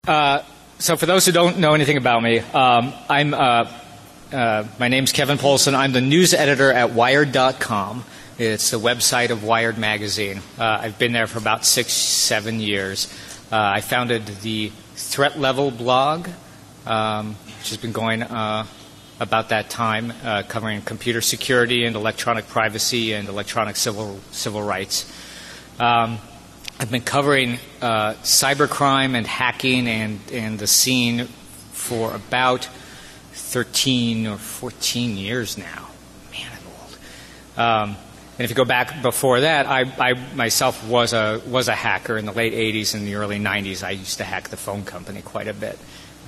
So for those who don't know anything about me, my name's Kevin Polson. I'm the news editor at Wired.com. It's the website of Wired magazine. I've been there for about 6-7 years. I founded the Threat Level blog, which has been going about that time, covering computer security and electronic privacy and electronic civil rights. I've been covering cybercrime and hacking and the scene for about 13 or 14 years now. Man, I'm old. And if you go back before that, I myself was a hacker in the late 80s and the early 90s. I used to hack the phone company quite a bit.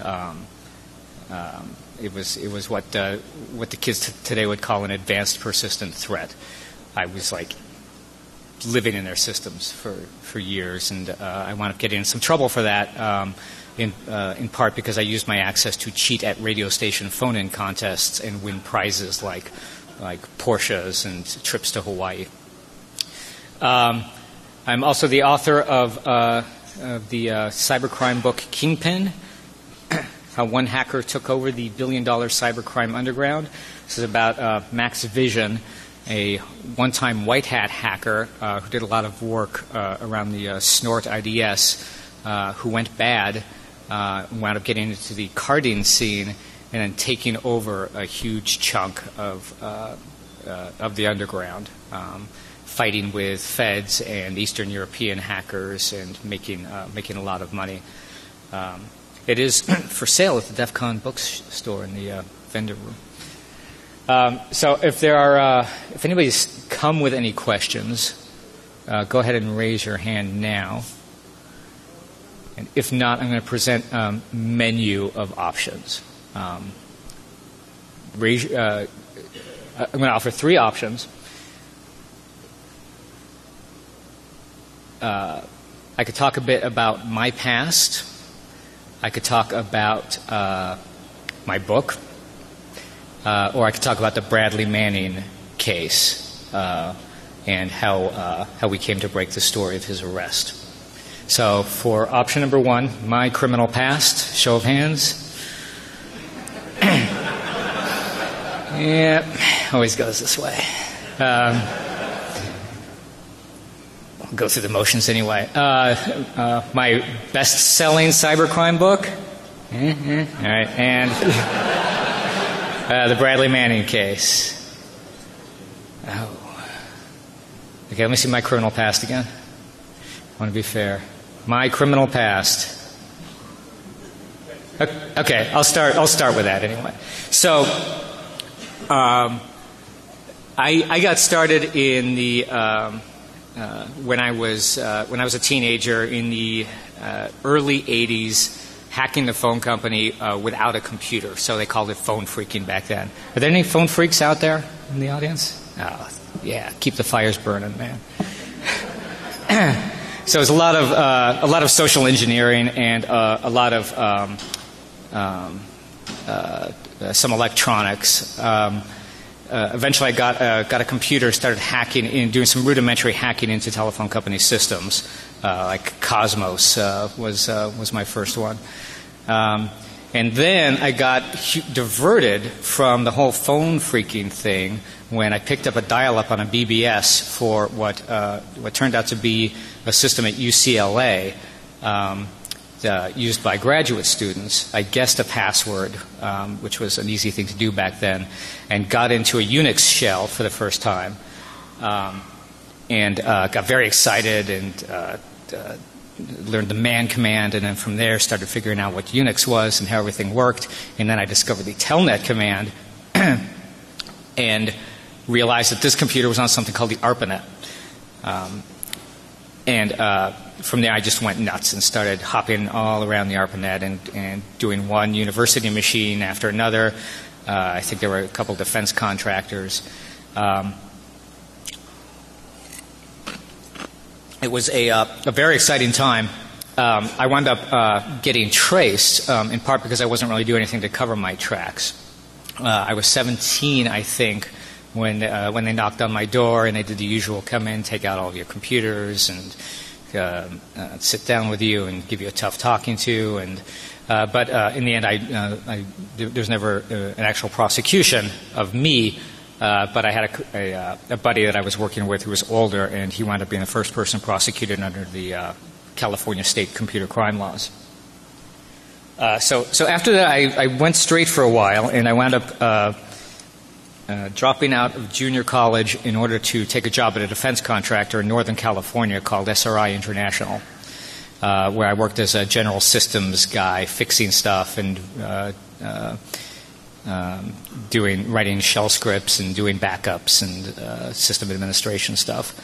It was what the kids today would call an advanced persistent threat. I was like living in their systems for years, and I wound up getting in some trouble for that, in part because I used my access to cheat at radio station phone-in contests and win prizes like Porsches and trips to Hawaii. I'm also the author of the cybercrime book Kingpin, How One Hacker Took Over the Billion-Dollar Cybercrime Underground. This is about Max Vision, a one-time white hat hacker who did a lot of work around the Snort IDS, who went bad, wound up getting into the carding scene, and then taking over a huge chunk of the underground, fighting with feds and Eastern European hackers and making a lot of money. It is for sale at the DEF CON bookstore in the vendor room. So if anybody's come with any questions, go ahead and raise your hand now. And if not, I'm going to present a menu of options. I'm going to offer 3 options. I could talk a bit about my past. I could talk about my book. Or I could talk about the Bradley Manning case and how we came to break the story of his arrest. So for option number 1, my criminal past, show of hands. Yeah, always goes this way. I'll go through the motions anyway. My best-selling cybercrime book. All right, and the Bradley Manning case. Oh. Okay, let me see my criminal past again. I want to be fair. My criminal past. Okay, I'll start with that anyway. So, I got started in the when I was a teenager in the early '80s, hacking the phone company without a computer. So they called it phone freaking back then. Are there any phone freaks out there in the audience? Oh, yeah, keep the fires burning, man. So it was a lot of social engineering and a lot of some electronics. Eventually, I got a computer, started hacking, doing some rudimentary hacking into telephone company systems, like Cosmos was my first one. And then I got diverted from the whole phone freaking thing when I picked up a dial-up on a BBS for what turned out to be a system at UCLA used by graduate students. I guessed a password, which was an easy thing to do back then, and got into a Unix shell for the first time, and got very excited and learned the man command, and then from there started figuring out what Unix was and how everything worked, and then I discovered the telnet command and realized that this computer was on something called the ARPANET. And from there I just went nuts and started hopping all around the ARPANET and doing one university machine after another. I think there were a couple defense contractors. It was a very exciting time. I wound up getting traced, in part because I wasn't really doing anything to cover my tracks. I was 17, I think, when they knocked on my door and they did the usual come in, take out all of your computers, and sit down with you and give you a tough talking to. And but in the end, there was never an actual prosecution of me. But I had a buddy that I was working with who was older, and he wound up being the first person prosecuted under the California state computer crime laws. So after that, I went straight for a while, and I wound up dropping out of junior college in order to take a job at a defense contractor in Northern California called SRI International, where I worked as a general systems guy, fixing stuff and writing shell scripts and doing backups and system administration stuff.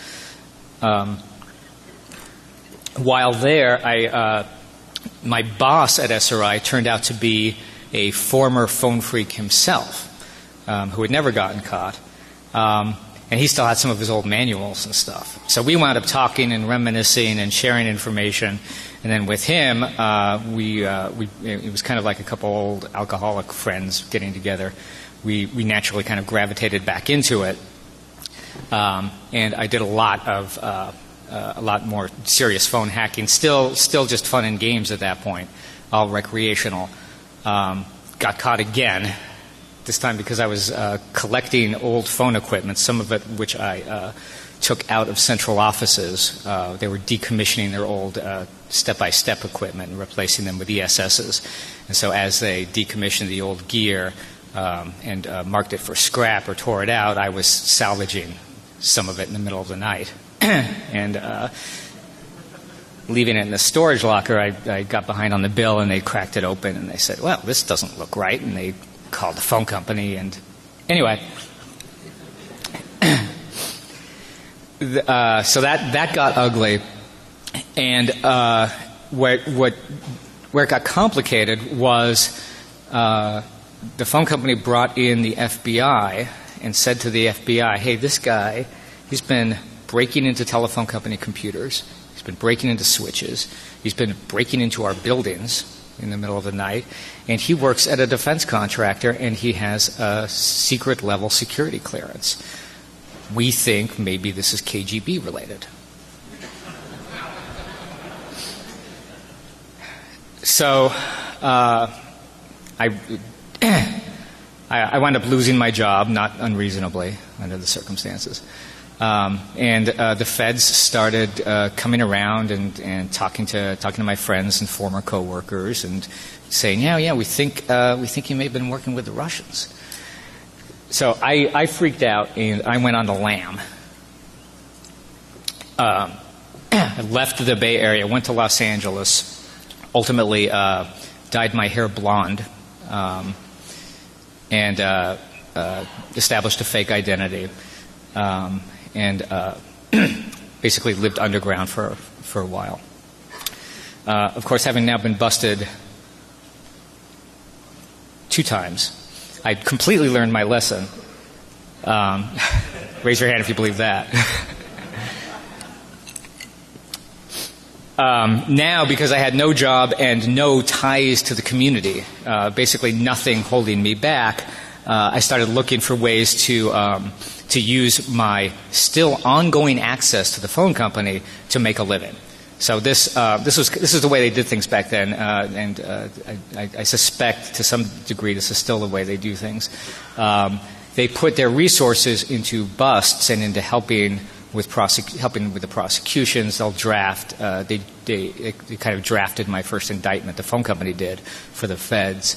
While there, my boss at SRI turned out to be a former phone freak himself, who had never gotten caught. And he still had some of his old manuals and stuff. So we wound up talking and reminiscing and sharing information. And then with him, it was kind of like a couple old alcoholic friends getting together. We naturally kind of gravitated back into it. And I did a lot more serious phone hacking. Still just fun and games at that point, all recreational. Got caught again. This time because I was collecting old phone equipment, some of it which I took out of central offices. They were decommissioning their old step-by-step equipment and replacing them with ESSs. And so as they decommissioned the old gear and marked it for scrap or tore it out, I was salvaging some of it in the middle of the night. And leaving it in the storage locker, I got behind on the bill, and they cracked it open, and they said, well, this doesn't look right. And they called the phone company, and anyway, so that got ugly, and where it got complicated was the phone company brought in the FBI and said to the FBI, hey, this guy, he's been breaking into telephone company computers, he's been breaking into switches, he's been breaking into our buildings in the middle of the night, and he works at a defense contractor, and he has a secret level security clearance. We think maybe this is KGB related. So I wound up losing my job, not unreasonably under the circumstances. And the feds started coming around and talking to my friends and former coworkers and saying, yeah, we think you may have been working with the Russians. So I freaked out and I went on to LAM. I left the Bay Area, went to Los Angeles, ultimately dyed my hair blonde, and established a fake identity. And basically lived underground for a while. Of course, having now been busted 2 times, I completely learned my lesson. Raise your hand if you believe that. Now, because I had no job and no ties to the community, basically nothing holding me back, I started looking for ways to use my still ongoing access to the phone company to make a living. So this is the way they did things back then, and I suspect to some degree this is still the way they do things. They put their resources into busts and into helping with the prosecutions. They'll draft. They kind of drafted my first indictment. The phone company did for the feds.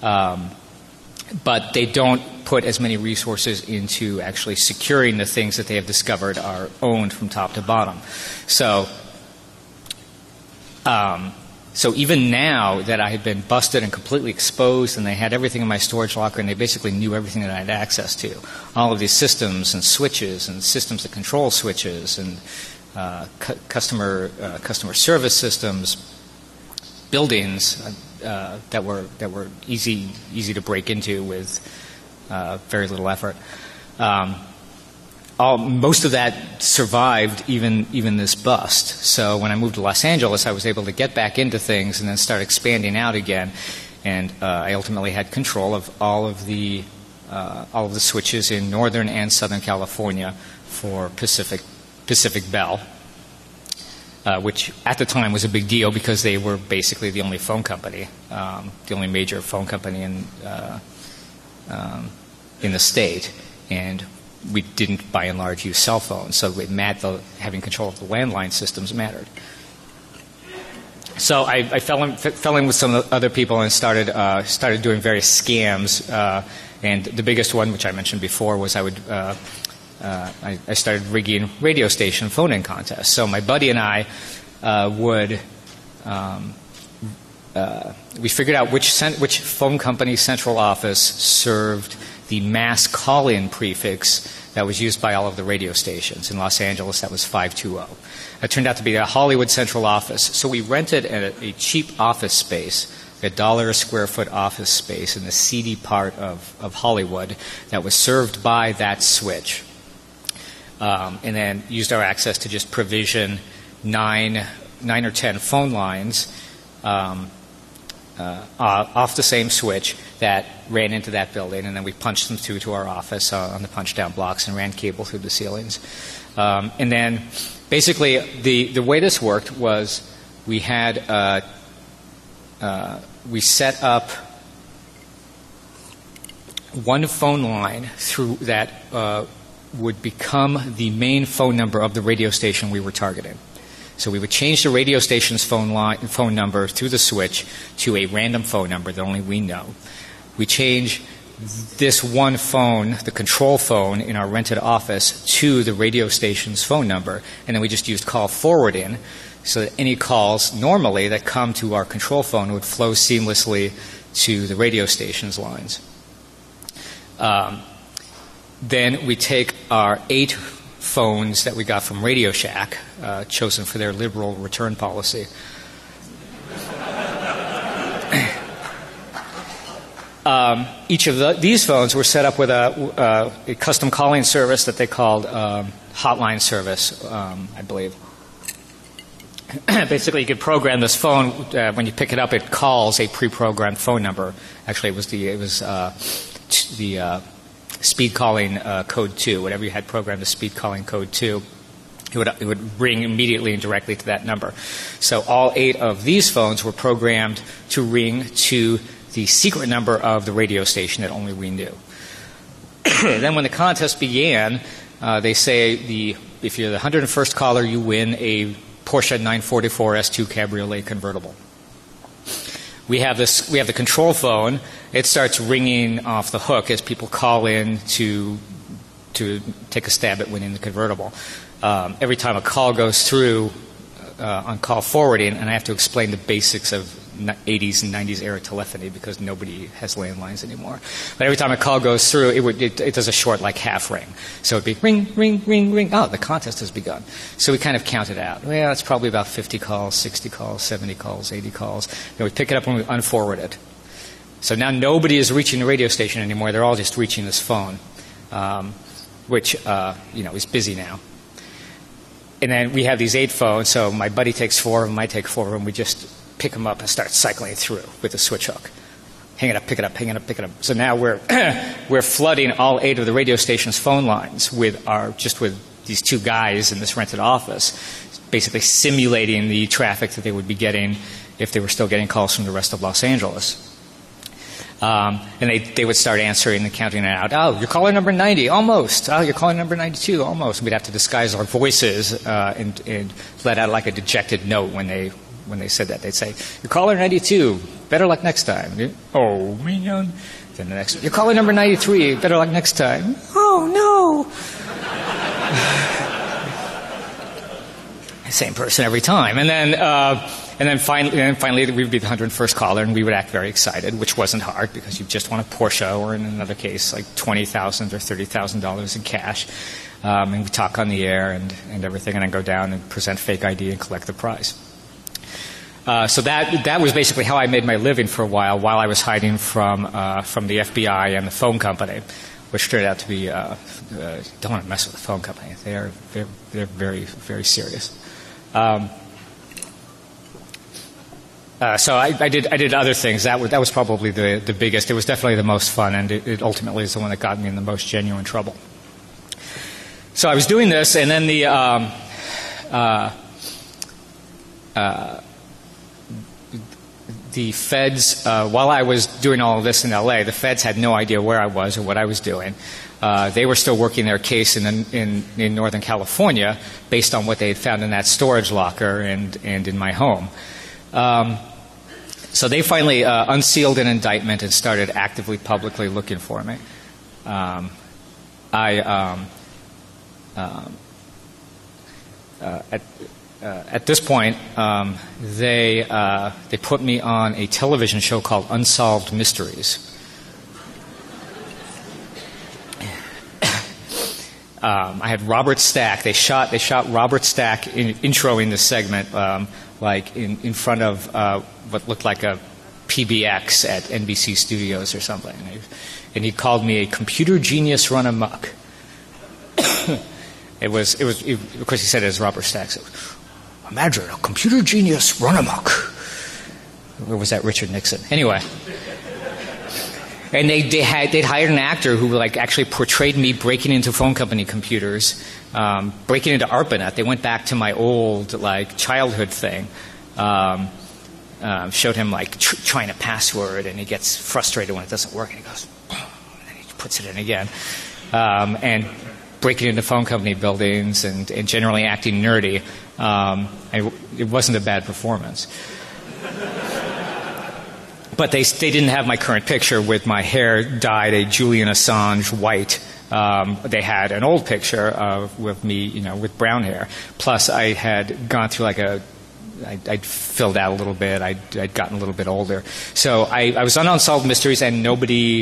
But they don't put as many resources into actually securing the things that they have discovered are owned from top to bottom. So even now that I had been busted and completely exposed, and they had everything in my storage locker, and they basically knew everything that I had access to, all of these systems and switches and systems that control switches and customer service systems, buildings that were easy to break into with very little effort. Most of that survived even this bust. So when I moved to Los Angeles, I was able to get back into things and then start expanding out again. And I ultimately had control of all of the switches in Northern and Southern California for Pacific Bell. which at the time was a big deal because they were basically the only phone company, the only major phone company in the state, and we didn't, by and large, use cell phones, so having control of the landline systems mattered. So I fell in with some other people and started doing various scams, and the biggest one, which I mentioned before, was I started rigging radio station phone-in contests. So my buddy and I we figured out which phone company central office served the mass call-in prefix that was used by all of the radio stations. In Los Angeles, that was 520. It turned out to be the Hollywood central office. So we rented a cheap office space, $1 a square foot office space in the seedy part of Hollywood that was served by that switch. And then used our access to just provision 9 or 10 phone lines off the same switch that ran into that building, and then we punched them through to our office on the punch-down blocks and ran cable through the ceilings. And then basically the way this worked was we had we set up one phone line through that would become the main phone number of the radio station we were targeting. So we would change the radio station's phone number through the switch to a random phone number that only we know. We change this one phone, the control phone in our rented office, to the radio station's phone number, and then we just used call forwarding so that any calls normally that come to our control phone would flow seamlessly to the radio station's lines. Then we take our 8 phones that we got from Radio Shack, chosen for their liberal return policy. Each of these phones were set up with a custom calling service that they called hotline service, I believe. Basically, you could program this phone. When you pick it up, it calls a pre-programmed phone number. Actually, it was the speed calling code 2. Whatever you had programmed the speed calling code 2, it would ring immediately and directly to that number. So all 8 of these phones were programmed to ring to the secret number of the radio station that only we knew. Then when the contest began, they say if you're the 101st caller, you win a Porsche 944 S2 Cabriolet convertible. We have the control phone. It starts ringing off the hook as people call in to take a stab at winning the convertible. Every time a call goes through on call forwarding, and I have to explain the basics of 80s and 90s era telephony because nobody has landlines anymore. But every time a call goes through, it does a short, like, half ring. So it'd be ring, ring, ring, ring. Oh, the contest has begun. So we kind of count it out. Well, it's probably about 50 calls, 60 calls, 70 calls, 80 calls. Then we pick it up and we unforward it. So now nobody is reaching the radio station anymore. They're all just reaching this phone, which is busy now. And then we have these 8 phones. So my buddy takes 4 of them. I take 4 of them. We just pick them up and start cycling through with a switch hook. Hang it up, pick it up, hang it up, pick it up. So now we're flooding all 8 of the radio station's phone lines with these 2 guys in this rented office, basically simulating the traffic that they would be getting if they were still getting calls from the rest of Los Angeles. And they would start answering and counting it out. Oh, you're caller number 90, almost. Oh, you're caller number 92, almost. We'd have to disguise our voices and let out like a dejected note when they said that. They'd say, you're caller 92, better luck next time. Oh, man. Then the next one, you're caller number 93, better luck next time. Oh, no. Same person every time. And then finally we'd be the 101st caller, and we would act very excited, which wasn't hard because you just want a Porsche, or in another case, like $20,000 or $30,000 in cash. And we talk on the air and everything, and then go down and present fake ID and collect the prize. So that was basically how I made my living for a while I was hiding from the FBI and the phone company, which turned out to be don't want to mess with the phone company. They're very, very serious. So I did other things. That was probably the biggest. It was definitely the most fun, and it ultimately is the one that got me in the most genuine trouble. So I was doing this, and then the feds, while I was doing all of this in L.A., the feds had no idea where I was or what I was doing. They were still working their case in Northern California based on what they had found in that storage locker and in my home. So they finally unsealed an indictment and started actively, publicly looking for me. At this point, they put me on a television show called Unsolved Mysteries. I had Robert Stack. They shot Robert Stack introing the segment, like in front of what looked like a PBX at NBC Studios or something. And he called me a computer genius run amok. Of course, he said it as Robert Stack. So, imagine a computer genius run amok. Or was that Richard Nixon? Anyway. And they'd hired an actor who like actually portrayed me breaking into phone company computers, breaking into ARPANET. They went back to my old like childhood thing. Showed him like trying a password, and he gets frustrated when it doesn't work, and he goes, and he puts it in again, and breaking into phone company buildings and generally acting nerdy. It wasn't a bad performance. But they didn't have my current picture with my hair dyed a Julian Assange white. They had an old picture with me, with brown hair. Plus, I had gone through I'd filled out a little bit. I'd gotten a little bit older. So I was on Unsolved Mysteries, and nobody,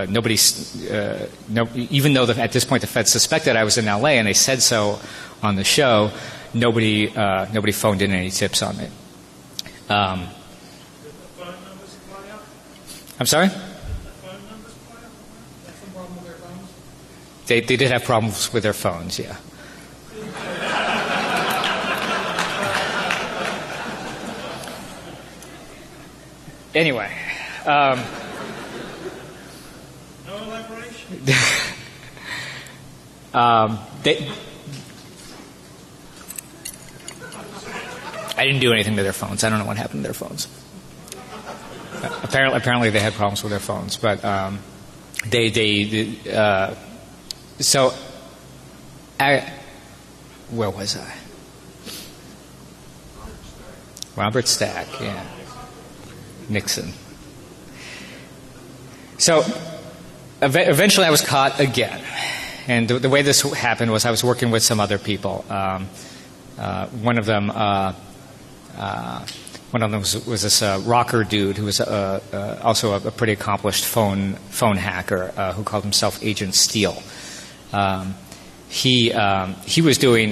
even though at this point the Fed suspected I was in L.A. and they said so on the show, nobody phoned in any tips on me. I'm sorry? They did have problems with their phones, yeah. Anyway. No elaboration? I didn't do anything to their phones. I don't know what happened to their phones. Apparently they had problems with their phones, but where was I? Robert Stack, yeah. Nixon. So eventually I was caught again, and the way this happened was I was working with some other people. One of them was this rocker dude who was also a pretty accomplished phone hacker who called himself Agent Steele. He was doing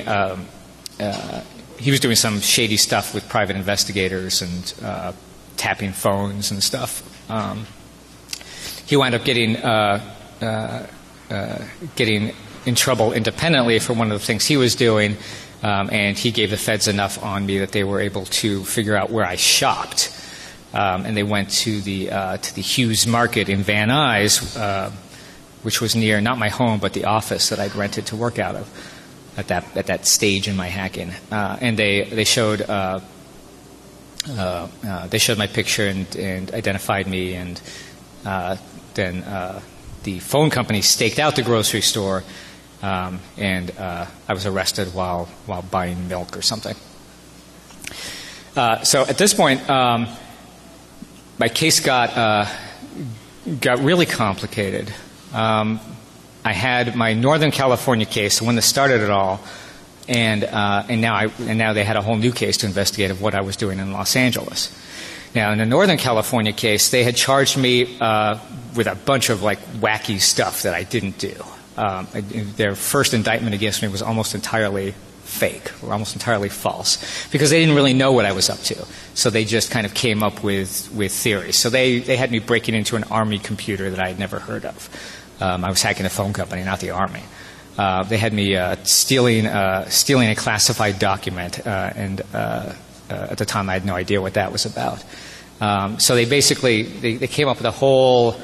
some shady stuff with private investigators and tapping phones and stuff. He wound up getting in trouble independently for one of the things he was doing. And he gave the feds enough on me that they were able to figure out where I shopped, and they went to the Hughes Market in Van Nuys, which was near not my home but the office that I'd rented to work out of at that stage in my hacking. And they showed my picture and identified me, and then the phone company staked out the grocery store. And I was arrested while buying milk or something. So at this point, my case got really complicated. I had my Northern California case, the one that started it all, and now they had a whole new case to investigate of what I was doing in Los Angeles. Now, in the Northern California case, they had charged me with a bunch of wacky stuff that I didn't do. Their first indictment against me was almost entirely fake, or almost entirely false, because they didn't really know what I was up to. So they just kind of came up with theories. So they had me breaking into an Army computer that I had never heard of. I was hacking a phone company, not the Army. They had me stealing a classified document, and at the time I had no idea what that was about. So they basically they came up with a whole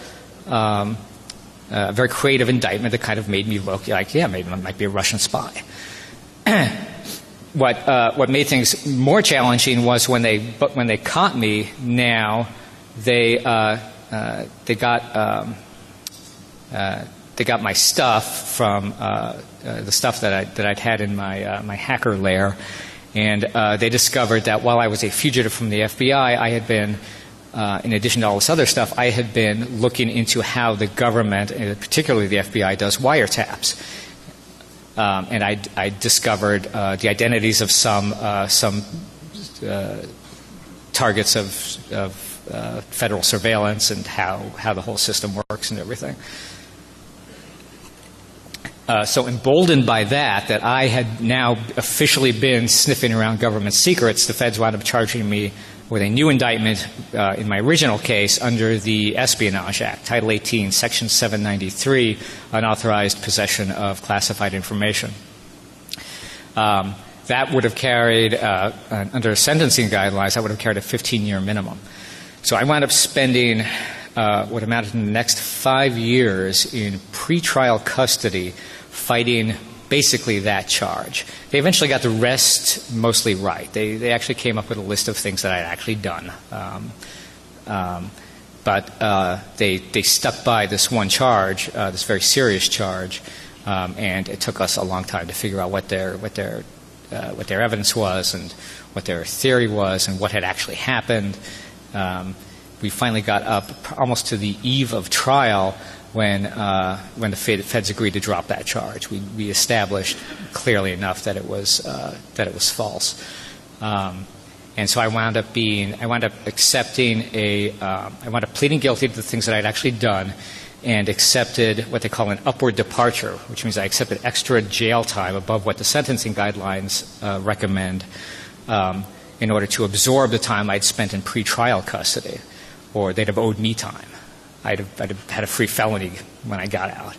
very creative indictment that kind of made me look like, yeah, maybe I might be a Russian spy. what made things more challenging was when they caught me. Now they got my stuff from the stuff that I'd had in my hacker lair, and they discovered that while I was a fugitive from the FBI, I had been, in addition to all this other stuff, I had been looking into how the government, and particularly the FBI, does wiretaps. And I discovered the identities of some targets of federal surveillance and how the whole system works and everything. So emboldened by that I had now officially been sniffing around government secrets, the feds wound up charging me with a new indictment in my original case under the Espionage Act, Title 18, Section 793, unauthorized possession of classified information. That would have carried, under sentencing guidelines, that would have carried a 15-year minimum. So I wound up spending what amounted in the next 5 years in pretrial custody fighting basically that charge. They eventually got the rest mostly right. They actually came up with a list of things that I'd actually done. But they stuck by this one charge, this very serious charge, and it took us a long time to figure out what their evidence was and what their theory was and what had actually happened. We finally got up almost to the eve of trial when the feds agreed to drop that charge. We established clearly enough that it was false, and so I wound up pleading guilty to the things that I'd actually done, and accepted what they call an upward departure, which means I accepted extra jail time above what the sentencing guidelines recommend in order to absorb the time I'd spent in pretrial custody, or they'd have owed me time. I'd have had a free felony when I got out.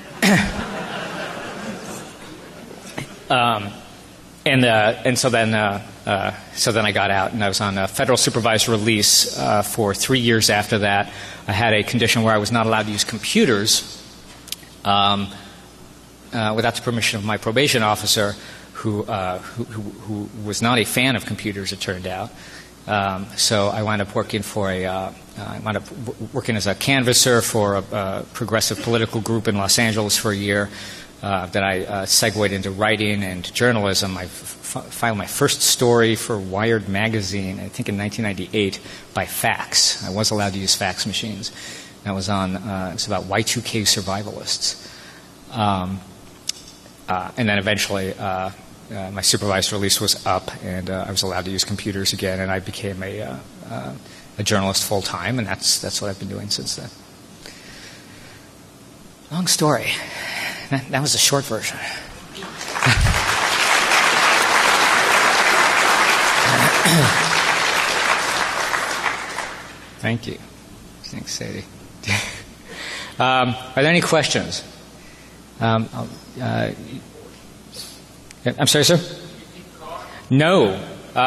And so then I got out, and I was on a federal supervised release for 3 years after that. I had a condition where I was not allowed to use computers without the permission of my probation officer, who was not a fan of computers, it turned out. So I wound up working working as a canvasser for a progressive political group in Los Angeles for a year. Then I segued into writing and journalism. I filed my first story for Wired magazine, I think in 1998, by fax. I was allowed to use fax machines. That was it's about Y2K survivalists. And then eventually my supervised release was up, and I was allowed to use computers again, and I became a journalist full time, and that's what I've been doing since then. Long story. That was the short version. Thank you. Thanks, Sadie. Are there any questions? I'm sorry, sir? No.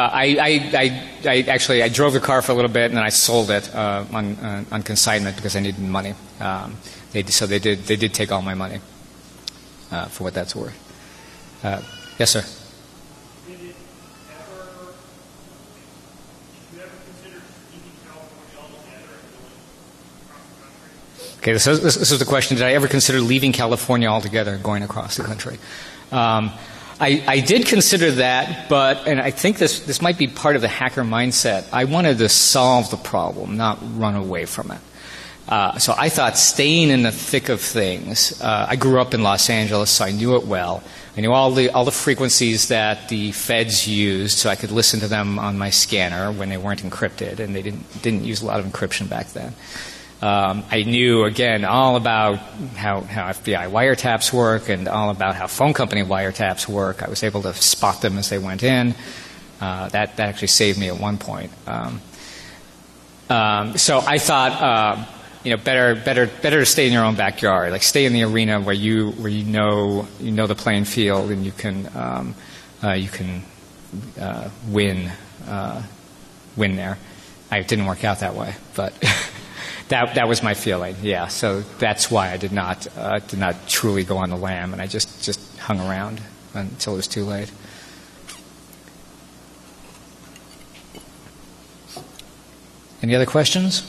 I actually drove the car for a little bit, and then I sold it on consignment because I needed money. They did take all my money for what that's worth. Yes, sir. Did you ever consider leaving California altogether and going across the country? Okay, this is the question. Did I ever consider leaving California altogether and going across the country? I did consider that, and I think this might be part of the hacker mindset. I wanted to solve the problem, not run away from it. So I thought staying in the thick of things. I grew up in Los Angeles, so I knew it well. I knew all the frequencies that the feds used, so I could listen to them on my scanner when they weren't encrypted, and they didn't use a lot of encryption back then. I knew, again, all about how FBI wiretaps work and all about how phone company wiretaps work. I was able to spot them as they went in. That actually saved me at one point. So I thought, better to stay in your own backyard. Like, stay in the arena where you know the playing field, and you can win there. It didn't work out that way, but. That was my feeling, yeah. So that's why I did not truly go on the lam, and I just hung around until it was too late. Any other questions?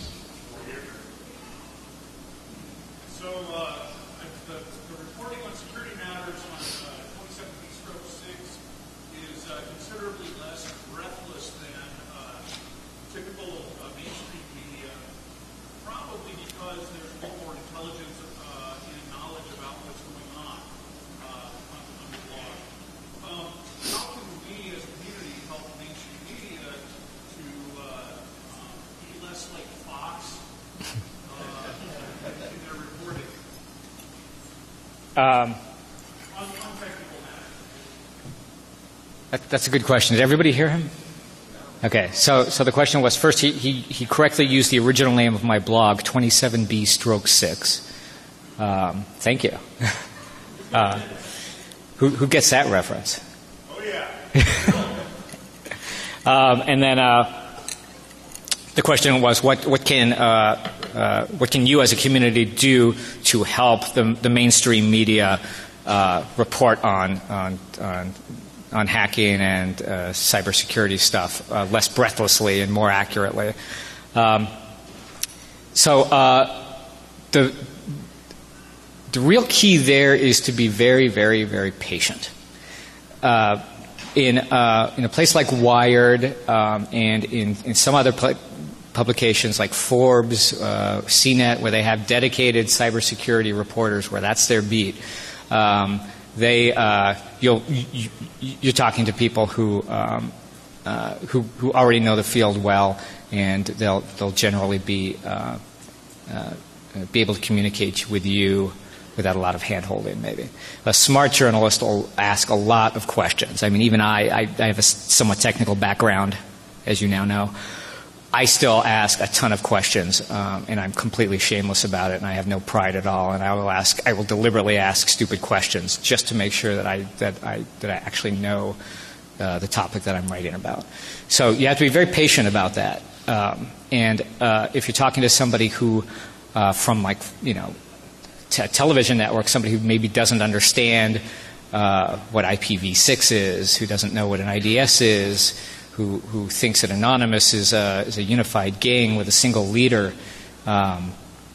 So the reporting on security matters on 27B/6 is considerably less breathless than typical mainstream media, probably because there's more intelligence and knowledge about what's going on the blog. How can we as a community help mainstream media to be less like Fox in their reporting? On technical matters. That's a good question. Did everybody hear him? Okay, so the question was, first, he correctly used the original name of my blog, 27B/6. Thank you. Who gets that reference? Oh, yeah. And then the question was, what can you as a community do to help the mainstream media report on hacking and cybersecurity stuff less breathlessly and more accurately? The real key there is to be very, very, very patient. In a place like Wired and in some other publications like Forbes, CNET, where they have dedicated cybersecurity reporters, where that's their beat, you're talking to people who already know the field well, and they'll generally be able to communicate with you without a lot of hand-holding, maybe. A smart journalist will ask a lot of questions. I mean, even I have a somewhat technical background, as you now know. I still ask a ton of questions, and I'm completely shameless about it, and I have no pride at all. And I will deliberately ask stupid questions just to make sure that I actually know the topic that I'm writing about. So you have to be very patient about that. And if you're talking to somebody who, from television network, somebody who maybe doesn't understand what IPv6 is, who doesn't know what an IDS is, who thinks that Anonymous is a unified gang with a single leader, the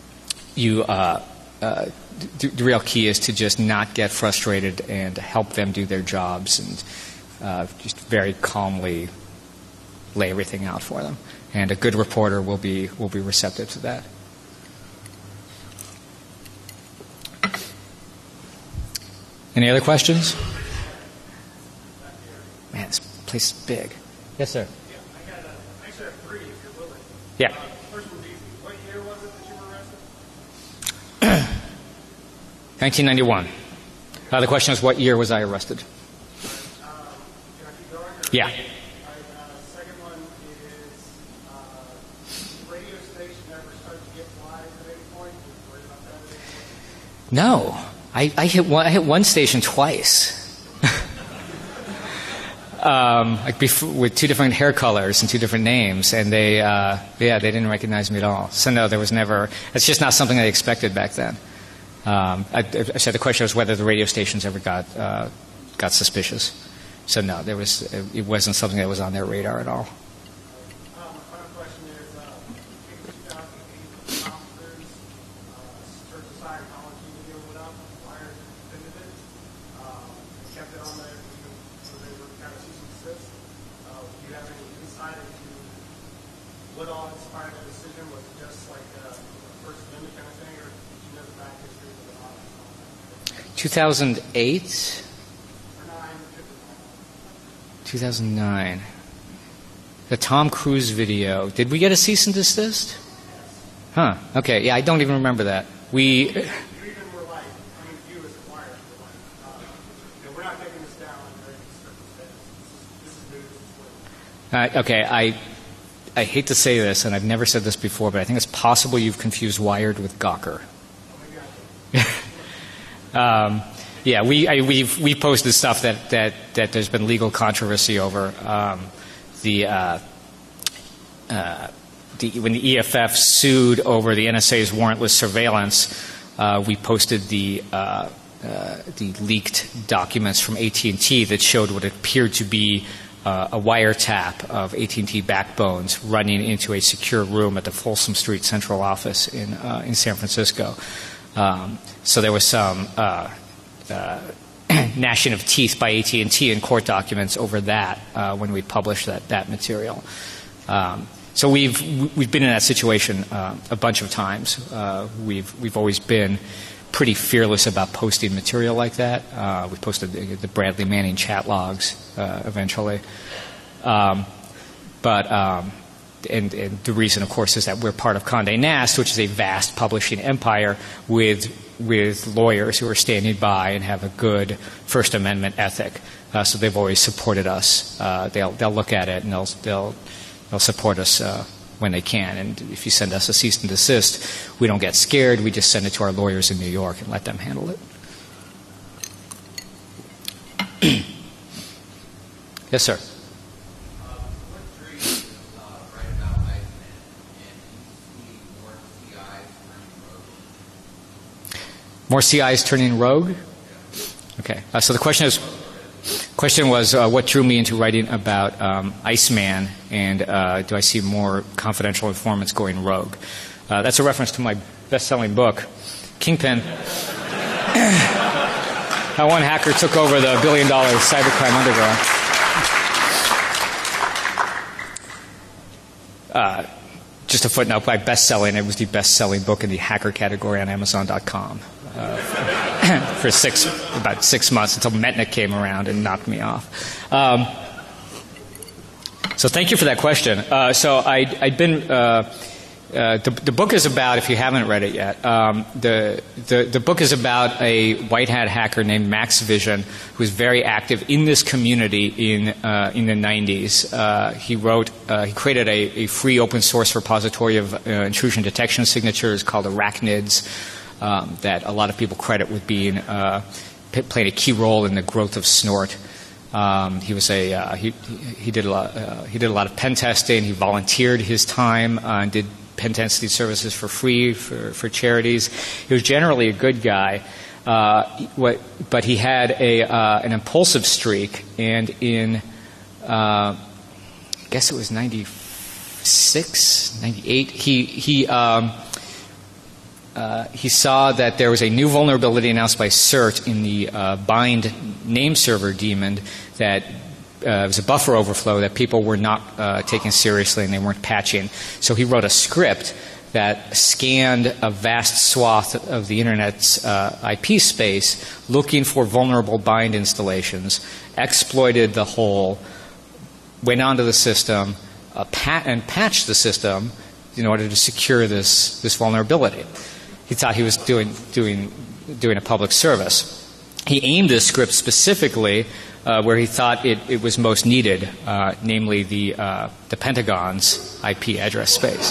real key is to just not get frustrated and help them do their jobs and just very calmly lay everything out for them. And a good reporter will be receptive to that. Any other questions? Man, this place is big. Yes, sir. Yeah, I actually have three, if you're willing. Yeah. First one's easy. What year was it that you were arrested? 1991. The question is, what year was I arrested? Can I keep going? Yeah. Second one is, the radio station ever started to get live at any point? Did you worry about that at any point? No. I hit one station twice. With two different hair colors and two different names, and they didn't recognize me at all. So no, there was never. It's just not something I expected back then. I said the question was whether the radio stations ever got suspicious. So no, it wasn't something that was on their radar at all. My final question is, in 2008, Tom Cruise, Church of Scientology video went up, Wired defended it, kept it on there, so they were kind of cease and desist. Do you have any insight into what all inspired that decision? Was it just like a First Amendment kind of thing, or did you know the back history of the law? 2008. 2009. The Tom Cruise video. Did we get a cease and desist? Huh. Okay. Yeah, I don't even remember that. You even were like, you as a Wired were like, we're not taking this down under any circumstances. This is news. Okay. I hate to say this, and I've never said this before, but I think it's possible you've confused Wired with Gawker. Yeah, we've posted stuff that there's been legal controversy over. When the EFF sued over the NSA's warrantless surveillance, we posted the leaked documents from AT&T that showed what appeared to be a wiretap of AT&T backbones running into a secure room at the Folsom Street Central Office in San Francisco. So there was some gnashing of teeth by AT&T in court documents over that when we published that material. So we've been in that situation a bunch of times. We've always been pretty fearless about posting material like that. We posted the Bradley Manning chat logs eventually, and the reason, of course, is that we're part of Condé Nast, which is a vast publishing empire with lawyers who are standing by and have a good First Amendment ethic. So they've always supported us. They'll look at it and they'll support us when they can. And if you send us a cease and desist, we don't get scared. We just send it to our lawyers in New York and let them handle it. Yes, sir. What drew you to write about Iceman, and do you see more CIs turning rogue? More CIs turning rogue? Okay. So the question was what drew me into writing about Iceman, and do I see more confidential informants going rogue? That's a reference to my best-selling book, Kingpin. How one hacker took over the billion-dollar cybercrime underground. Just a footnote, by best-selling, it was the best-selling book in the hacker category on Amazon.com for about 6 months until Metnick came around and knocked me off. So thank you for that question. So I'd been the book is about, if you haven't read it yet, the book is about a white hat hacker named Max Vision, who was very active in this community in the 90s. He created a free open source repository of intrusion detection signatures called Arachnids, that a lot of people credit with being playing a key role in the growth of Snort. He was he did a lot of pen testing. He volunteered his time and did pen testing services for free for charities. He was generally a good guy, but he had an impulsive streak. And in I guess it was 96, 98, he saw that there was a new vulnerability announced by CERT in the bind name server daemon that was a buffer overflow that people were not taking seriously and they weren't patching. So he wrote a script that scanned a vast swath of the Internet's IP space looking for vulnerable bind installations, exploited the hole, went onto the system, and patched the system in order to secure this vulnerability. He thought he was doing a public service. He aimed this script specifically where he thought it was most needed, namely the Pentagon's IP address space.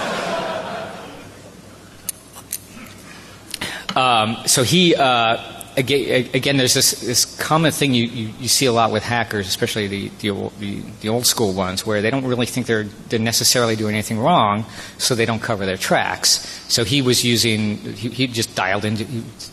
So he again, there's this common thing you see a lot with hackers, especially the old school ones, where they don't really think they're necessarily doing anything wrong, so they don't cover their tracks. So he was he just dialed into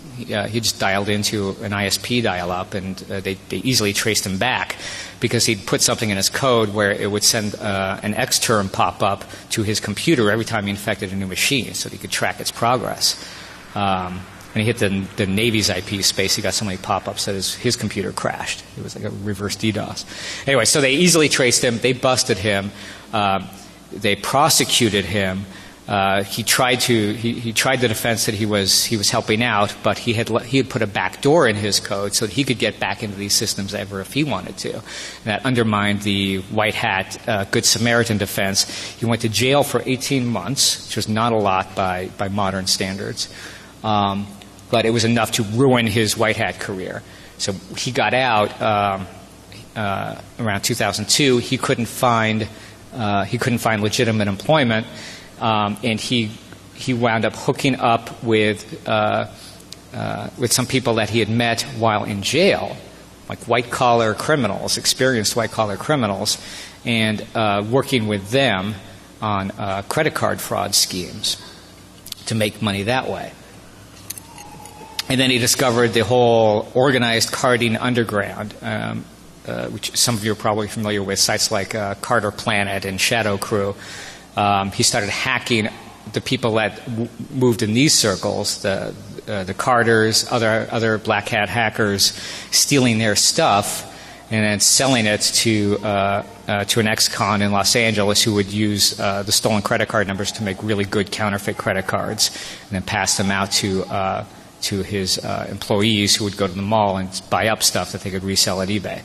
an ISP dial-up, and they easily traced him back because he'd put something in his code where it would send an X term pop-up to his computer every time he infected a new machine, so that he could track its progress. When he hit the Navy's IP space, he got so many pop-ups that his computer crashed. It was like a reverse DDoS. Anyway, so they easily traced him. They busted him. They prosecuted him. He tried the defense that he was helping out, but he had put a back door in his code so that he could get back into these systems ever if he wanted to. And that undermined the white hat Good Samaritan defense. He went to jail for 18 months, which was not a lot by modern standards. But it was enough to ruin his white hat career. So he got out around 2002. He couldn't find legitimate employment, and he wound up hooking up with some people that he had met while in jail, like white collar criminals, experienced white collar criminals, and working with them on credit card fraud schemes to make money that way. And then he discovered the whole organized carding underground. which some of you are probably familiar with, sites like Carter Planet and Shadow Crew. He started hacking the people that moved in these circles, the Carters, other black hat hackers, stealing their stuff and then selling it to an ex-con in Los Angeles who would use the stolen credit card numbers to make really good counterfeit credit cards, and then pass them out to his employees who would go to the mall and buy up stuff that they could resell at eBay.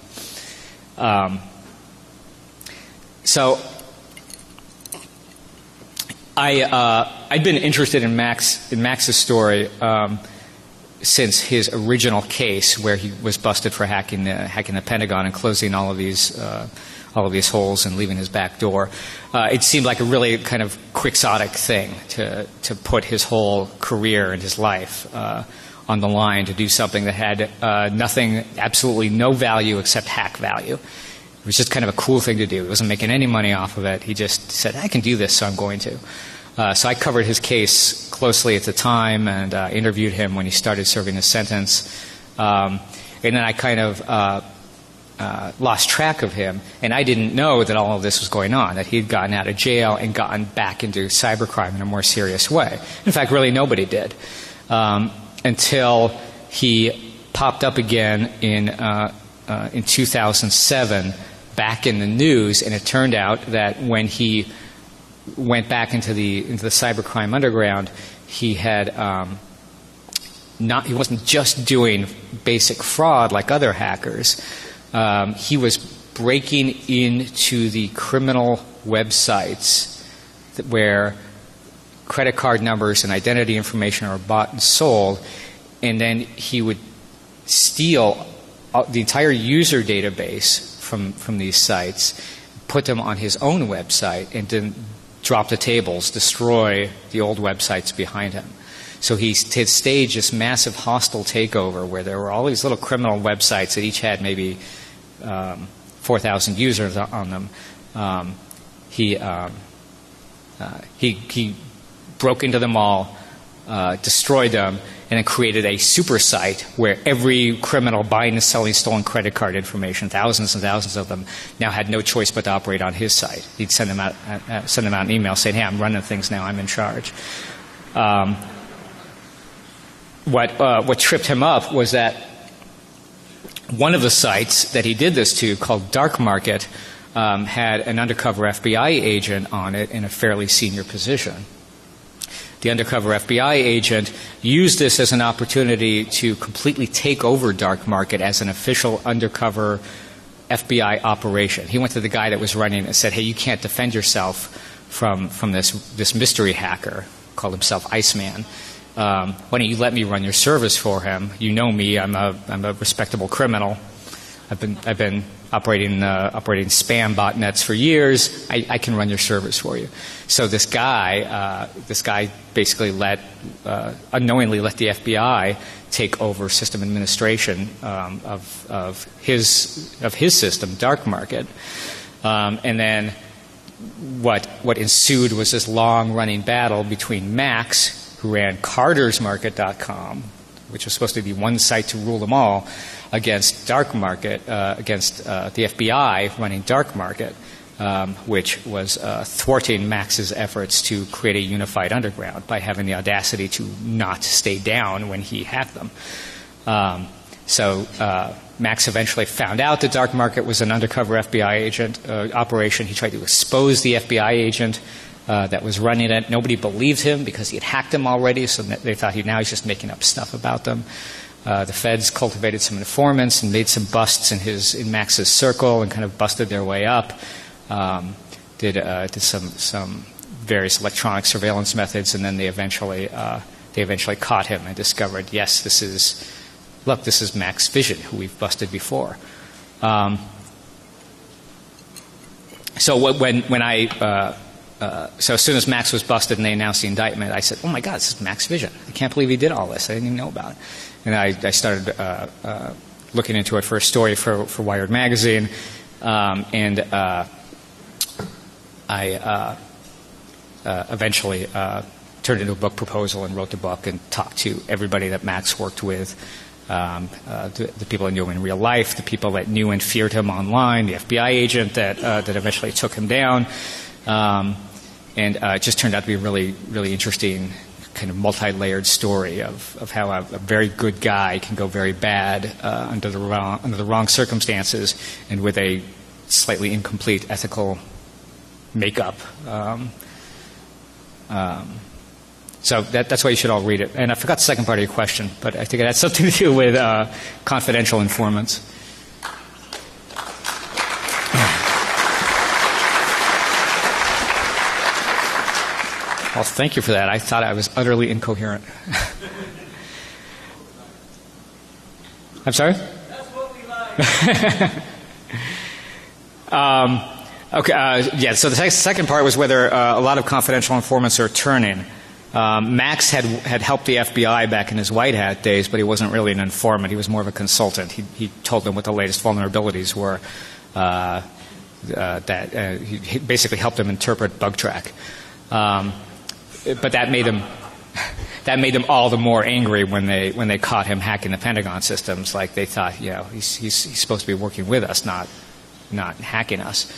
So I'd been interested in Max's story since his original case, where he was busted for hacking the Pentagon and closing all of these holes and leaving his back door. It seemed like a really kind of quixotic thing to put his whole career and his life on the line to do something that had nothing, absolutely no value except hack value. It was just kind of a cool thing to do. He wasn't making any money off of it. He just said, I can do this, so I'm going to. So I covered his case closely at the time and interviewed him when he started serving his sentence. And then I kind of lost track of him, and I didn't know that all of this was going on, that he'd gotten out of jail and gotten back into cybercrime in a more serious way. In fact, really nobody did, until he popped up again in 2007 back in the news, and it turned out that when he went back into the cybercrime underground, he had he wasn't just doing basic fraud like other hackers. He was breaking into the criminal websites where credit card numbers and identity information are bought and sold, and then he would steal the entire user database from these sites, put them on his own website, and then drop the tables, destroy the old websites behind him. So he had staged this massive hostile takeover where there were all these little criminal websites that each had maybe 4,000 users on them. He broke into them all, destroyed them, and then created a super site where every criminal buying and selling stolen credit card information, thousands and thousands of them, now had no choice but to operate on his site. He'd send them out an email saying, hey, I'm running things now, I'm in charge. What tripped him up was that one of the sites that he did this to, called Dark Market, had an undercover FBI agent on it in a fairly senior position. The undercover FBI agent used this as an opportunity to completely take over Dark Market as an official undercover FBI operation. He went to the guy that was running it and said, hey, you can't defend yourself from this mystery hacker, called himself Iceman. Why don't you let me run your service for him? You know me, I'm a respectable criminal. I've been operating spam botnets for years. I can run your service for you. So this guy basically unknowingly let the FBI take over system administration of his system, Dark Market, and then what ensued was this long-running battle between Max, who ran CartersMarket.com, which was supposed to be one site to rule them all, against Dark Market, against the FBI running Dark Market, which was thwarting Max's efforts to create a unified underground by having the audacity to not stay down when he hacked them. So Max eventually found out that Dark Market was an undercover FBI agent operation. He tried to expose the FBI agent that was running it. Nobody believed him because he had hacked them already, so they thought now he's just making up stuff about them. The feds cultivated some informants and made some busts in Max's circle and kind of busted their way up. Did some various electronic surveillance methods, and then they eventually caught him and discovered, yes, this is Max Vision, who we've busted before. So as soon as Max was busted and they announced the indictment, I said, oh my God, this is Max Vision. I can't believe he did all this. I didn't even know about it. And I started looking into it for a story for Wired Magazine, and I eventually turned it into a book proposal and wrote the book and talked to everybody that Max worked with, the people that knew him in real life, the people that knew and feared him online, the FBI agent that eventually took him down. It just turned out to be a really, really interesting kind of multi-layered story of how a very good guy can go very bad under the wrong circumstances and with a slightly incomplete ethical makeup. So that's why you should all read it. And I forgot the second part of your question, but I think it had something to do with confidential informants. Well, thank you for that. I thought I was utterly incoherent. I'm sorry? That's what we like. Yeah, so the second part was whether a lot of confidential informants are turning. Max had helped the FBI back in his white hat days, but he wasn't really an informant. He was more of a consultant. He told them what the latest vulnerabilities were. He basically helped them interpret BugTrack. But that made them all the more angry when they caught him hacking the Pentagon systems. Like they thought, he's supposed to be working with us, not hacking us.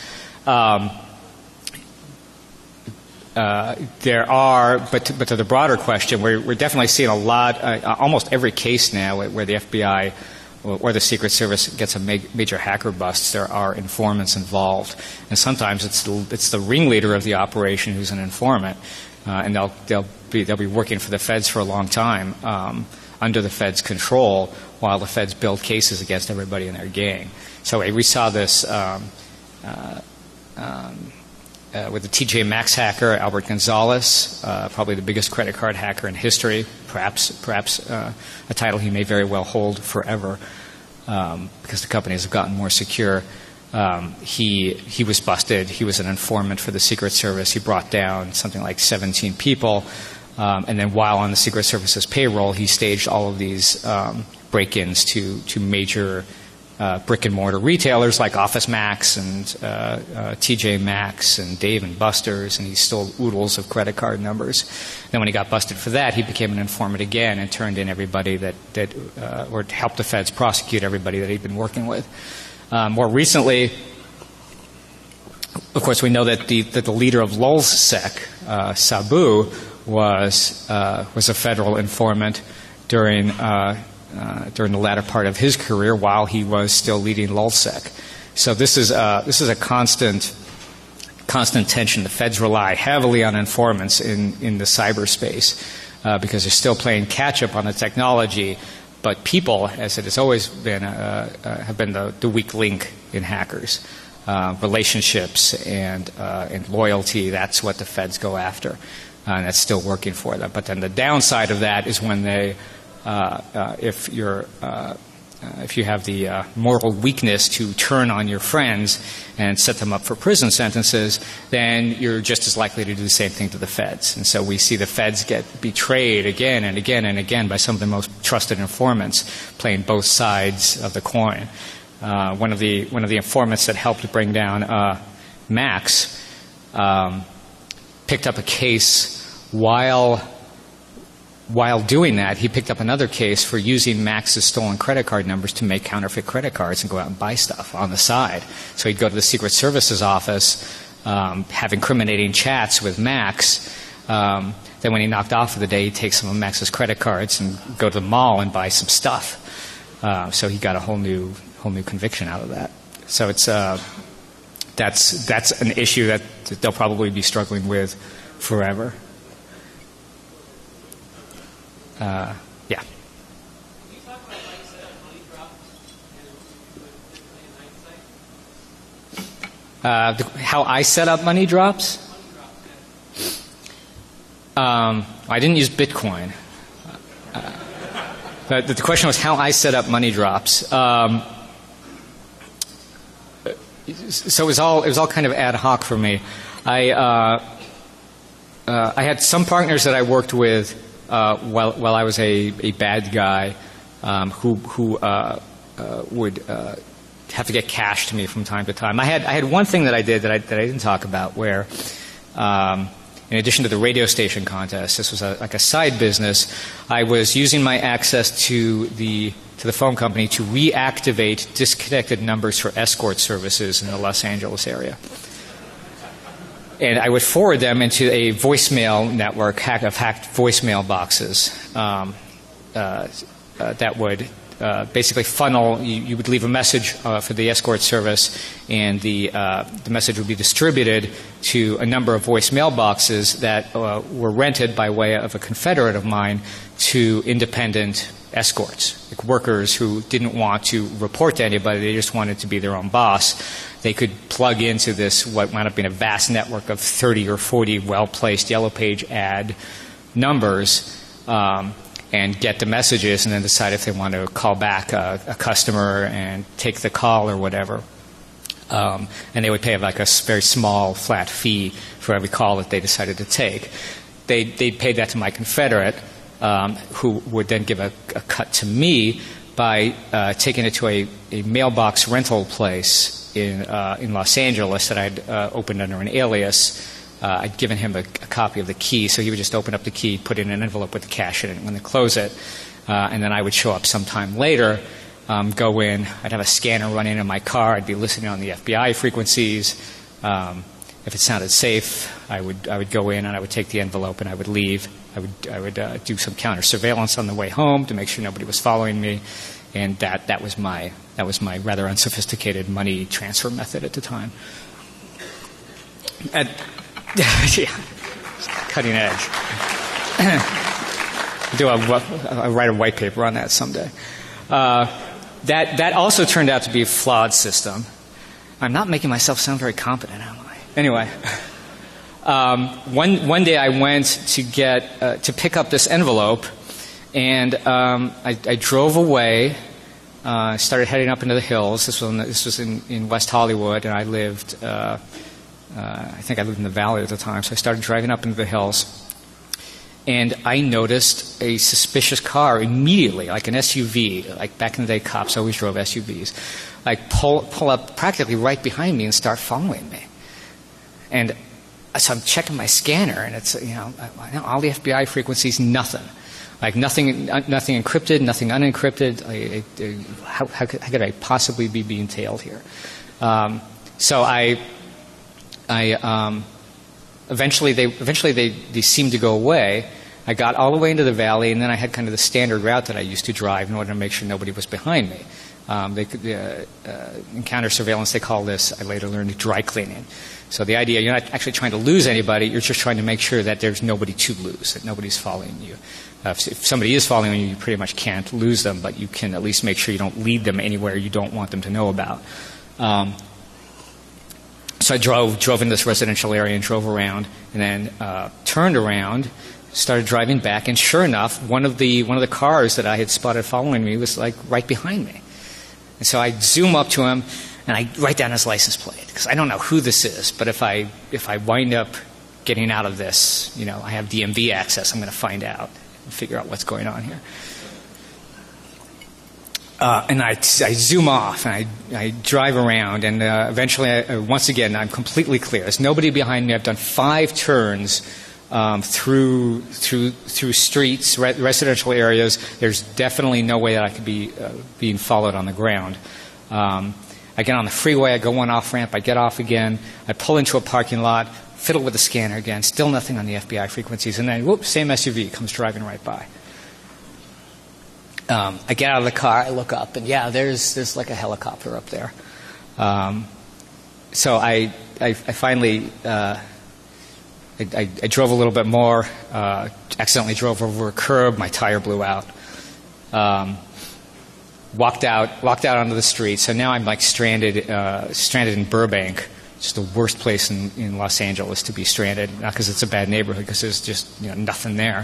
There are, but to the broader question, we're definitely seeing a lot, almost every case now where the FBI or the Secret Service gets a major hacker busts, there are informants involved, and sometimes it's the ringleader of the operation who's an informant, and they'll be working for the feds for a long time under the feds' control while the feds build cases against everybody in their gang. So we saw this. With the TJ Maxx hacker, Albert Gonzalez, probably the biggest credit card hacker in history, perhaps a title he may very well hold forever because the companies have gotten more secure. He was busted. He was an informant for the Secret Service. He brought down something like 17 people. And then while on the Secret Service's payroll, he staged all of these break-ins to major brick-and-mortar retailers like Office Max and TJ Maxx and Dave & Buster's, and he stole oodles of credit card numbers. Then when he got busted for that, he became an informant again and turned in everybody or helped the feds prosecute everybody that he'd been working with. More recently, of course, we know that the leader of LulzSec, Sabu, was a federal informant during the latter part of his career while he was still leading LulzSec. So this is a constant tension. The feds rely heavily on informants in the cyberspace because they're still playing catch up on the technology, but people, as it has always been, have been the weak link in hackers. Relationships and loyalty, that's what the feds go after, and that's still working for them. But then the downside of that is when they if you have the moral weakness to turn on your friends and set them up for prison sentences, then you're just as likely to do the same thing to the feds. And so we see the feds get betrayed again and again and again by some of the most trusted informants playing both sides of the coin. One of the informants that helped bring down Max picked up a case while doing that, he picked up another case for using Max's stolen credit card numbers to make counterfeit credit cards and go out and buy stuff on the side. So he'd go to the Secret Service's office, have incriminating chats with Max. Then when he knocked off for the day, he'd take some of Max's credit cards and go to the mall and buy some stuff. So he got a whole new conviction out of that. So it's that's an issue that they'll probably be struggling with forever. Yeah. Can you talk about how you set up money drops in hindsight? How I set up money drops? I didn't use Bitcoin. But the question was how I set up money drops. So it was all kind of ad hoc for me. I had some partners that I worked with while I was a bad guy who would have to get cash to me from time to time. I had one thing that I did that I didn't talk about where in addition to the radio station contest, this was like a side business. I was using my access to the to the phone company to reactivate disconnected numbers for escort services in the Los Angeles area. And I would forward them into a voicemail network of hacked voicemail boxes that would basically funnel. You would leave a message for the escort service, and the message would be distributed to a number of voicemail boxes that were rented by way of a confederate of mine to independent escorts, like workers who didn't want to report to anybody, they just wanted to be their own boss. They could plug into this, what wound up being a vast network of 30 or 40 well-placed Yellow Page ad numbers, and get the messages and then decide if they want to call back a customer and take the call or whatever. And they would pay like a very small flat fee for every call that they decided to take. They'd pay that to my confederate, who would then give a cut to me by taking it to a mailbox rental place in Los Angeles that I'd opened under an alias. I'd given him a copy of the key, so he would just open up the key, put it in an envelope with the cash in it, and then close it. And then I would show up sometime later, go in. I'd have a scanner running in my car. I'd be listening on the FBI frequencies. If it sounded safe, I would go in and I would take the envelope and I would leave. I would do some counter surveillance on the way home to make sure nobody was following me, and that was my rather unsophisticated money transfer method at the time. Yeah, cutting edge. I'll write a white paper on that someday. That also turned out to be a flawed system. I'm not making myself sound very competent, am I? Anyway, one day I went to pick up this envelope, and I drove away. Started heading up into the hills. This was in West Hollywood, and I lived. I think I lived in the valley at the time, so I started driving up into the hills, and I noticed a suspicious car immediately, like an SUV. Like back in the day, cops always drove SUVs. Like pull up practically right behind me and start following me. And so I'm checking my scanner, and it's all the FBI frequencies, nothing. Like nothing encrypted, nothing unencrypted. How could I possibly be being tailed here? So eventually they seemed to go away. I got all the way into the valley, and then I had kind of the standard route that I used to drive in order to make sure nobody was behind me. In counter surveillance, they call this, I later learned, dry cleaning. So the idea, you're not actually trying to lose anybody, you're just trying to make sure that there's nobody to lose, that nobody's following you. If somebody is following you, you pretty much can't lose them, but you can at least make sure you don't lead them anywhere you don't want them to know about. So I drove into this residential area and drove around, and then turned around, started driving back, and sure enough, one of the cars that I had spotted following me was like right behind me. And so I zoom up to him, and I write down his license plate, because I don't know who this is, but if I wind up getting out of this, I have DMV access, I'm going to find out and figure out what's going on here. And I zoom off, and I drive around, and eventually, once again, I'm completely clear. There's nobody behind me. I've done 5 turns through streets, residential areas. There's definitely no way that I could be being followed on the ground. I get on the freeway. I go one off-ramp. I get off again. I pull into a parking lot, fiddle with the scanner again. Still nothing on the FBI frequencies. And then, whoops, same SUV comes driving right by. I get out of the car, I look up, and yeah, there's like a helicopter up there. So I finally I drove a little bit more, accidentally drove over a curb, my tire blew out. Walked out onto the street. So now I'm like stranded in Burbank. It's the worst place in Los Angeles to be stranded, not because it's a bad neighborhood, because there's just nothing there.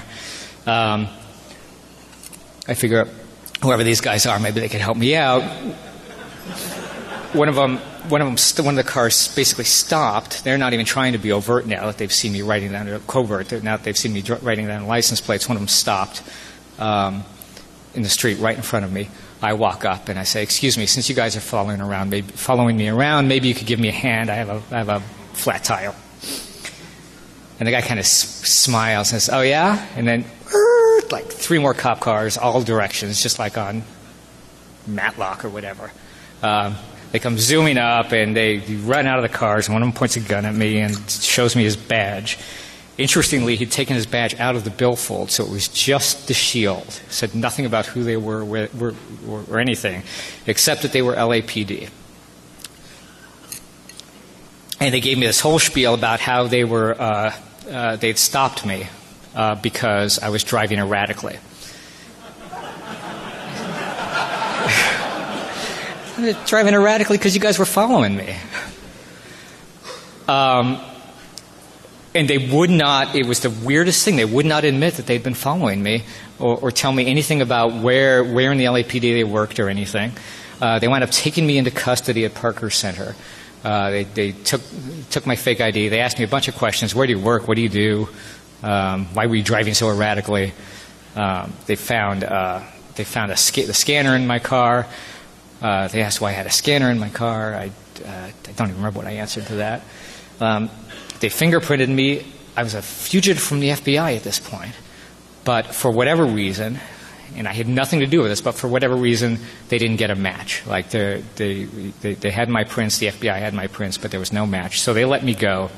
I figure whoever these guys are, maybe they can help me out. One of the cars basically stopped. They're not even trying to be overt now that they've seen me writing down, or covert. Now that they've seen me writing down license plates, one of them stopped in the street right in front of me. I walk up and I say, "Excuse me, since you guys are following me around, maybe you could give me a hand. I have a flat tire." And the guy kind of smiles and says, "Oh yeah?" And then like 3 more cop cars, all directions, just like on Matlock or whatever. They come zooming up, and they run out of the cars, and one of them points a gun at me and shows me his badge. Interestingly, he'd taken his badge out of the billfold, so it was just the shield. Said nothing about who they were or anything, except that they were LAPD. And they gave me this whole spiel about how they'd stopped me because I was driving erratically. Driving erratically because you guys were following me. And they would not, it was the weirdest thing, they would not admit that they'd been following me or tell me anything about where in the LAPD they worked or anything. They wound up taking me into custody at Parker Center. They took my fake ID. They asked me a bunch of questions. Where do you work? What do you do? Why were you driving so erratically? They found the scanner in my car. They asked why I had a scanner in my car. I don't even remember what I answered to that. They fingerprinted me. I was a fugitive from the FBI at this point. But for whatever reason, and I had nothing to do with this, but for whatever reason, they didn't get a match. Like they had my prints, the FBI had my prints, but there was no match. So they let me go.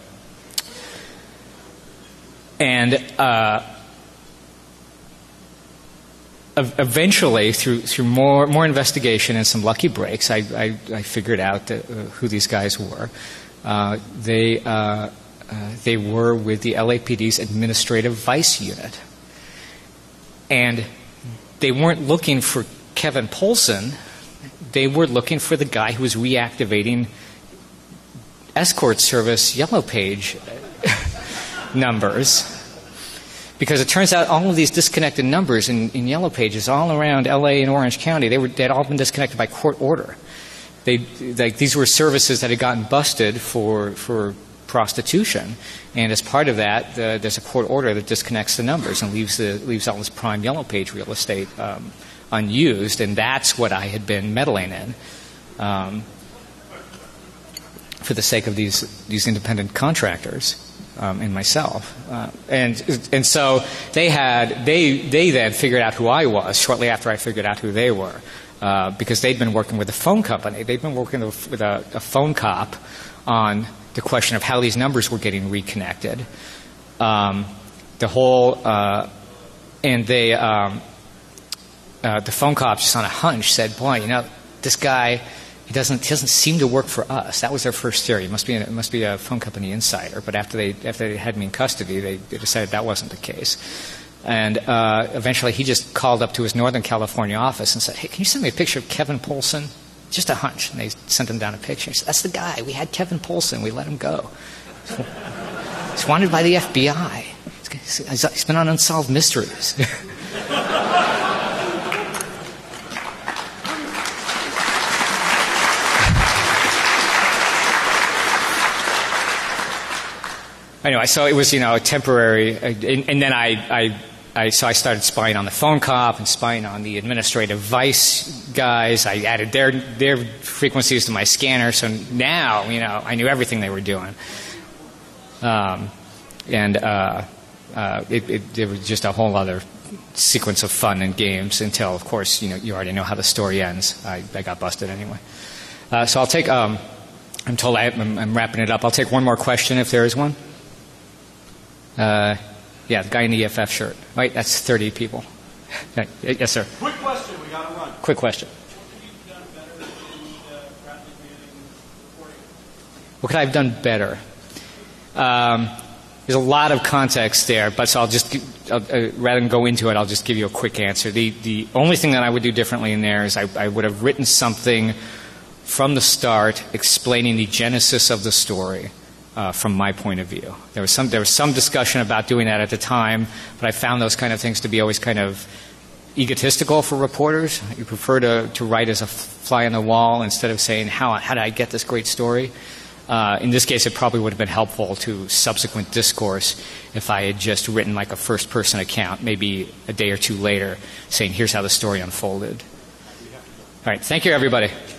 And eventually, through more investigation and some lucky breaks, I figured out who these guys were. They were with the LAPD's Administrative Vice Unit. And they weren't looking for Kevin Polson. They were looking for the guy who was reactivating escort service Yellow Page numbers. Because it turns out all of these disconnected numbers in Yellow Pages all around L.A. and Orange County, they had all been disconnected by court order. These were services that had gotten busted for prostitution, and as part of that, there's a court order that disconnects the numbers and leaves all this prime Yellow Page real estate unused, and that's what I had been meddling in for the sake of these independent contractors. And myself, and so they then figured out who I was shortly after I figured out who they were, because they'd been working with a phone company. They'd been working with a phone cop on the question of how these numbers were getting reconnected. The phone cop, just on a hunch, said, "Boy, this guy." He doesn't seem to work for us. That was their first theory. It must be a phone company insider. But after they had me in custody, they decided that wasn't the case. And eventually, he just called up to his Northern California office and said, "Hey, can you send me a picture of Kevin Polson?" Just a hunch. And they sent him down a picture. He said, "That's the guy. We had Kevin Polson. We let him go. He's wanted by the FBI. He's been on Unsolved Mysteries." Anyway, so it was, a temporary, and then I started spying on the phone cop and spying on the Administrative Vice guys. I added their frequencies to my scanner, so now, I knew everything they were doing. It was just a whole other sequence of fun and games until, of course, you already know how the story ends. I got busted anyway. So I'll take, I'm told I'm wrapping it up. I'll take one more question if there is one. The guy in the EFF shirt. Right, that's 30 people. Yes, sir. Quick question, we got to run. Quick question. What could I have done better? There's a lot of context there, but so rather than go into it, I'll just give you a quick answer. The only thing that I would do differently in there is I would have written something from the start explaining the genesis of the story. From my point of view. There was some discussion about doing that at the time, but I found those kind of things to be always kind of egotistical for reporters. You prefer to write as a fly on the wall instead of saying, how did I get this great story? In this case, it probably would have been helpful to subsequent discourse if I had just written like a first-person account, maybe a day or two later, saying, here's how the story unfolded. All right, thank you, everybody.